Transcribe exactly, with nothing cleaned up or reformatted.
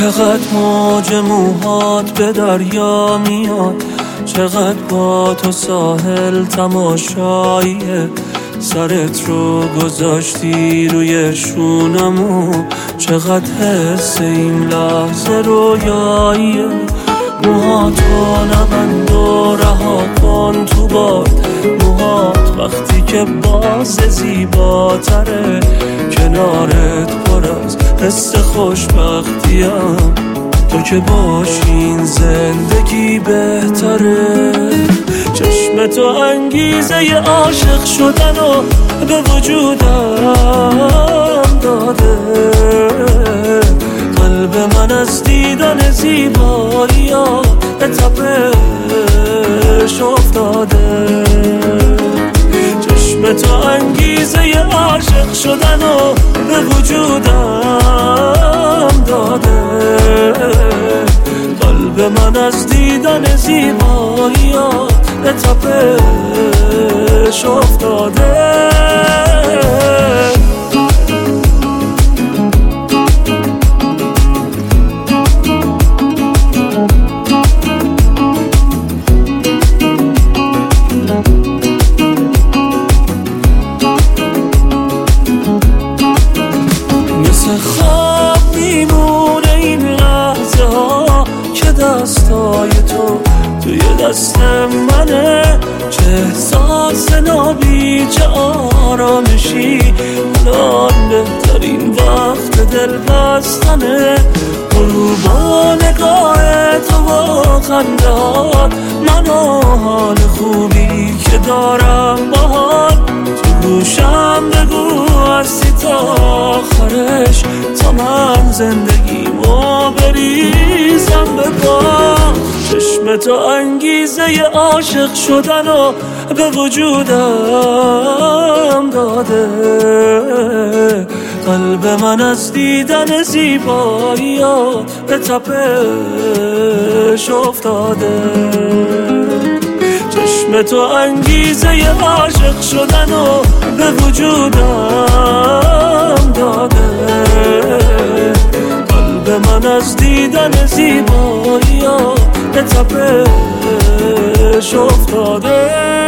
چقدر موج موهات به دریا میاد، چقدر با تو ساحل تماشاییه، سرت رو گذاشتی روی شونمو، چقدر حس این لحظه رویاییه. موهاتو نبند و رها کن تو باد، موهات وقتی که باز زیباتره، کنارت پر از حس خوشبختیم، تو که باشین زندگی بهتره. چشم تو انگیزه ی عاشق شدن و به وجودم داده، قلب من از دیدن زیبایی ها به تپش افتاده. چشم تو انگیزه ی عاشق شدن و به وجودم داده، قلب من از دیدن زیبایی ها به تپش افتاده. مثل خواب میمونه این لحظه ها که دستای تو توی دست منه، چه احساس نابی چه آرامشی، الان بهترین وقت دل بستنه. غروبا نگاه تو و خنده ها، من و حال خوبی که دارم باهات، تو گوشم بگو هستی تا آخرش، تا من زندگیمو بریزم به پا. چشم تو انگیزه ی عاشق شدن و به وجودم داده، قلب من از دیدن زیبایی ها به تپش افتاده. چشم تو انگیزه ی عاشق شدن و به وجودم داده، قلب من از دیدن زیبایی ها به تپش افتاده.